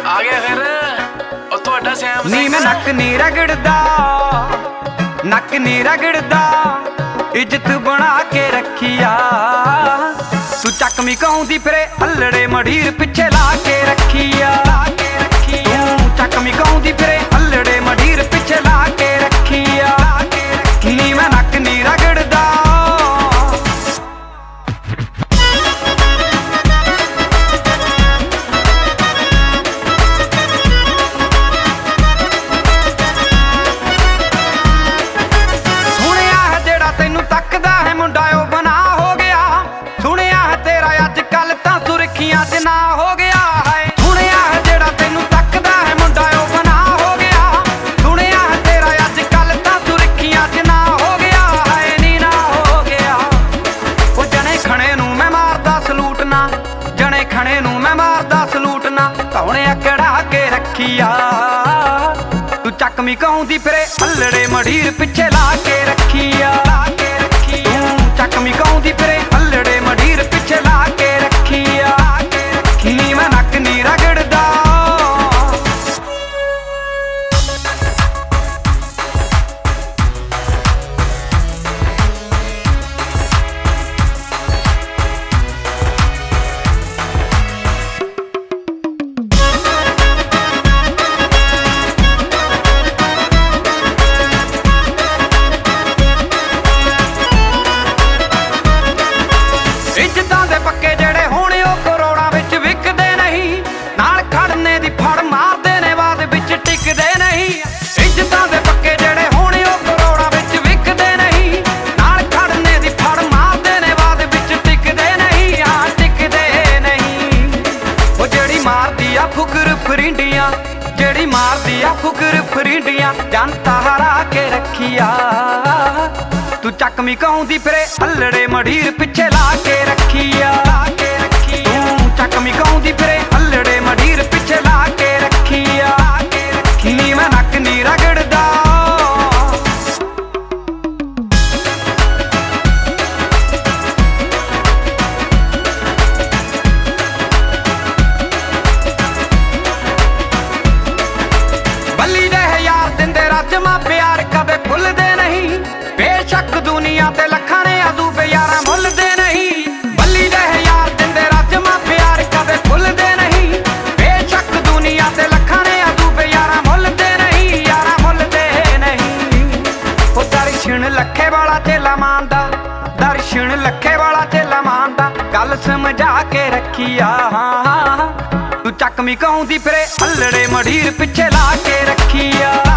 ਆ ਗਿਆ ਫਿਰ ਉਹ ਤੁਹਾਡਾ ਸੈਮ ਨੀ ਮੈਂ ਨੱਕ ਨੀ ਰਗੜਦਾ, ਨੱਕ ਨੀ ਰਗੜਦਾ, ਇੱਜ਼ਤ ਬਣਾ ਕੇ ਰੱਖੀਆ। ਤੂੰ ਚੱਕਵੀਂ ਕਹਾਉਂਦੀ ਫਿਰੇ ਹੱਲੜੇ ਮੜੀਰ ਪਿੱਛੇ ਲਾ ਕੇ ਰੱਖੀਆ। ਤੂੰ ਚੱਕਵੀਂ ਕਹਾਉਂਦੀ ਫਿਰੇ ਹੱਲੜੇ ਮੜੀਰ ਪਿੱਛੇ ਲਾ ਕੇ ਰੱਖੀਆ। ਨੀ ਮੈਂ ਨੱਕ ਨੀ ਰਗੜਦਾ। ਨਾ ਹੋ ਗਿਆ ਹੈ ਸੁਣਿਆ ਹੈ ਜਿਹੜਾ ਤੈਨੂੰ ਤੱਕਦਾ ਹੈ ਮੁੰਡਾ ਉਹ ਬਣਾ ਹੋ ਗਿਆ। ਸੁਣਿਆ ਹੈ ਤੇਰਾ ਅੱਜ ਕੱਲ ਤਾਂ ਸੁਰਖੀਆਂ 'ਚ ਨਾ ਹੋ ਗਿਆ ਹੈ ਨੀ ਨਾ ਹੋ ਗਿਆ। ਉਹ ਜਣੇ ਖਣੇ ਨੂੰ ਮੈਂ ਮਾਰਦਾ ਸਲੂਟ ਨਾ, ਜਣੇ ਖਣੇ ਨੂੰ ਮੈਂ ਮਾਰਦਾ ਸਲੂਟ ਨਾ, ਧੌਣਿਆ ਕੜਾ ਕੇ ਰੱਖੀਆ। ਤੂੰ ਚੱਕਵੀਂ ਕਹਾਉਂਦੀ ਫਿਰੇ ਹੱਲੜੇ ਮੜੀਰ ਪਿੱਛੇ ਲਾ ਕੇ ਰੱਖੀਆ। ਤੂੰ ਚੱਕਵੀਂ ਕਹਾਉਂਦੀ ਫਿਰੇ ਹੱਲੜੇ ਮੜੀਰ ਪਿੱਛੇ ਲਾ ਕੇ ਰੱਖੀਆ। ਨੀ ਮੈਂ ਨੱਕ ਨੀ ਰਗੜਦਾ। ਇੱਜ਼ਤਾਂ ਦੇ ਪੱਕੇ ਜਿਹੜੇ ਹੋਣੇ ਉਹ ਕਰੋੜਾਂ ਵਿੱਚ ਵਿਕਦੇ ਨਹੀਂ, ਨਾਲ ਖੜਨੇ ਦੀ ਫੜ ਮਾਰਦੇ ਨੇ ਬਾਅਦ ਵਿੱਚ ਟਿਕਦੇ ਨਹੀਂ। ਇੱਜ਼ਤਾਂ ਦੇ ਪੱਕੇ ਜਿਹੜੇ ਹੋਣੇ ਉਹ ਕਰੋੜਾਂ ਵਿੱਚ ਵਿਕਦੇ ਨਹੀਂ, ਨਾਲ ਖੜਨੇ ਦੀ ਫੜ ਮਾਰਦੇ ਨੇ ਬਾਅਦ ਵਿੱਚ ਟਿਕਦੇ ਨਹੀਂ। ਹਾਂ ਟਿਕਦੇ ਨਹੀਂ। ਉਹ ਜਿਹੜੀ ਮਾਰਦੀ ਆ ਫੁਕਰ ਫਰਿੰਡੀਆਂ, ਜਿਹੜੀ ਮਾਰਦੀ ਆ ਫੁਕਰ ਫਰਿੰਡੀਆਂ, ਜਨਤਾ ਹਰਾ ਕੇ ਰੱਖੀਆ। ਤੂੰ ਚੱਕਵੀਂ ਕਹਾਉਂਦੀ ਫਿਰੇ ਹੱਲੜੇ ਮੜੀਰ ਪਿੱਛੇ ਲਾ ਕੇ ਰੱਖੀਆ। ਤੂੰ ਚੱਕਵੀਂ ਕਹਾਉਂਦੀ ਫਿਰੇ ਹੱਲੜੇ ਮੜੀਰ ਪਿੱਛੇ ਲਾ ਕੇ ਰੱਖੀਆ। ਨੀ ਮੈਂ ਨੱਕ ਨੀ ਰਗੜਦਾ। ਬੱਲੀ ਦੇ ਯਾਰ ਦਿੰਦੇ ਰਾਜਮਾ ਪਿਆਰ ਕਦੇ ਭੁੱਲਦੇ ਨਹੀਂ, ਬੇਸ਼ੱਕ ਦੁਨੀਆ ਤੇ ਲੱਖਾਂ ਨੇ ਅਦੂਬੇ ਯਾਰਾਂ ਮੁੱਲਦੇ ਨਹੀਂ। ਬੱਲੀ ਦੇ ਯਾਰ ਦਿੰਦੇ ਰਾਜਮਾ ਪਿਆਰ ਕਦੇ ਭੁੱਲਦੇ ਨਹੀਂ, ਬੇਸ਼ੱਕ ਦੁਨੀਆ ਤੇ ਲੱਖਾਂ ਨੇ ਅਦੂਬੇ ਯਾਰਾਂ ਮੁੱਲਦੇ ਨਹੀਂ। ਯਾਰਾਂ ਮੁੱਲਦੇ ਨਹੀਂ। ਉਹ ਦਰਸ਼ਨ ਲੱਖੇ ਵਾਲਾ ਚੇਲਾ ਮਾਨਦਾ, ਦਰਸ਼ਨ ਲੱਖੇ ਵਾਲਾ ਚੇਲਾ ਮਾਨਦਾ, ਗੱਲ ਸਮਝਾ ਕੇ ਰੱਖੀਆ। ਤੂੰ ਚੱਕਵੀਂ ਕਹਾਉਂਦੀ ਫਿਰੇ ਹੱਲੜੇ ਮੜੀਰ ਪਿੱਛੇ ਲਾ ਕੇ ਰੱਖੀਆ।